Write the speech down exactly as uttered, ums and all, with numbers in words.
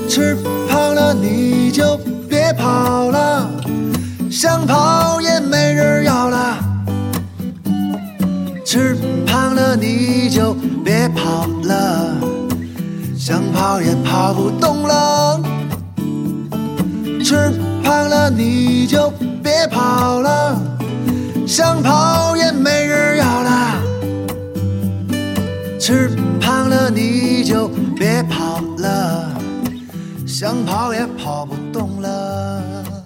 吃胖了你就别跑了，想跑也没人要了。吃胖了你就别跑了，想跑也跑不动了。吃胖了你就别跑了，想跑也没人要了。吃胖了你就别跑了，想跑也跑不动了。